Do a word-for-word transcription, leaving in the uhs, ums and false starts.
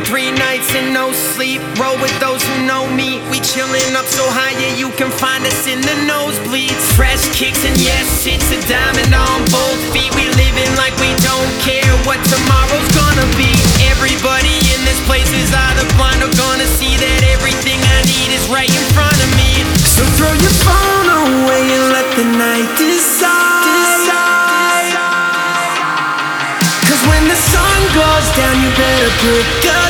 Three nights and no sleep, roll with those who know me. We chillin' up so high, yeah, you can find us in the nosebleeds. Fresh kicks and yes, it's a diamond on both feet. We living like we don't care what tomorrow's gonna be. Everybody in this place is either blind or gonna see that everything I need is right in front of me. So throw your phone away and let the night decide. Cause when the sun goes down, you better pick up.